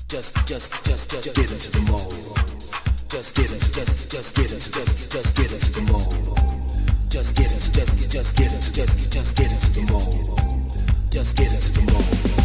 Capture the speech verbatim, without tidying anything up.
Just, just, just, just get into the mode. Just get into, just, just get into, just, just get into the mode. Just get into, just, just get into, just, just get into the mode. Just get into the mode.